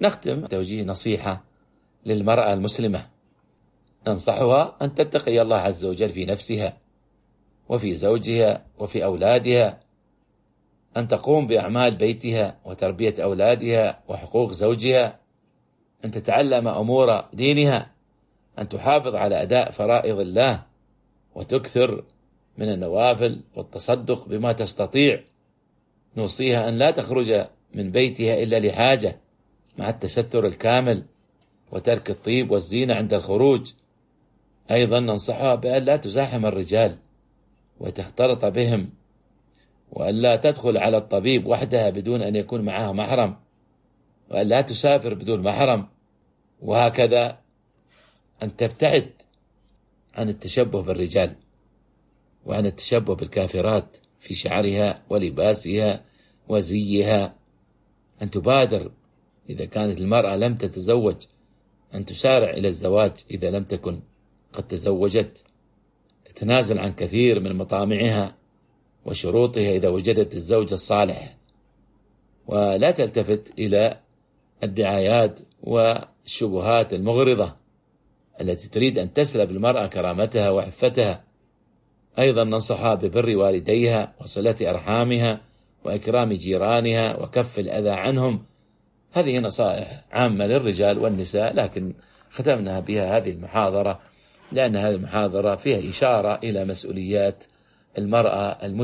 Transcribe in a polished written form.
نختم توجيه نصيحة للمرأة المسلمة، ننصحها أن تتقي الله عز وجل في نفسها وفي زوجها وفي أولادها، أن تقوم بأعمال بيتها وتربية أولادها وحقوق زوجها، أن تتعلم أمور دينها، أن تحافظ على أداء فرائض الله وتكثر من النوافل والتصدق بما تستطيع. نوصيها أن لا تخرج من بيتها إلا لحاجة، مع التستر الكامل وترك الطيب والزينة عند الخروج. أيضا ننصحها بأن لا تزاحم الرجال وتختلط بهم، وأن لا تدخل على الطبيب وحدها بدون أن يكون معها محرم، وأن لا تسافر بدون محرم، وهكذا أن تبتعد عن التشبه بالرجال وعن التشبه بالكافرات في شعرها ولباسها وزيها. أن تبادر إذا كانت المرأة لم تتزوج أن تسارع إلى الزواج إذا لم تكن قد تزوجت، تتنازل عن كثير من مطامعها وشروطها إذا وجدت الزوج الصالح، ولا تلتفت إلى الدعايات والشبهات المغرضة التي تريد أن تسلب المرأة كرامتها وعفتها. أيضا ننصحها ببر والديها وصلة أرحامها وإكرام جيرانها وكف الأذى عنهم. هذه نصائح عامة للرجال والنساء، لكن ختمنا بها هذه المحاضرة لأن هذه المحاضرة فيها إشارة إلى مسؤوليات المرأة المسلمة.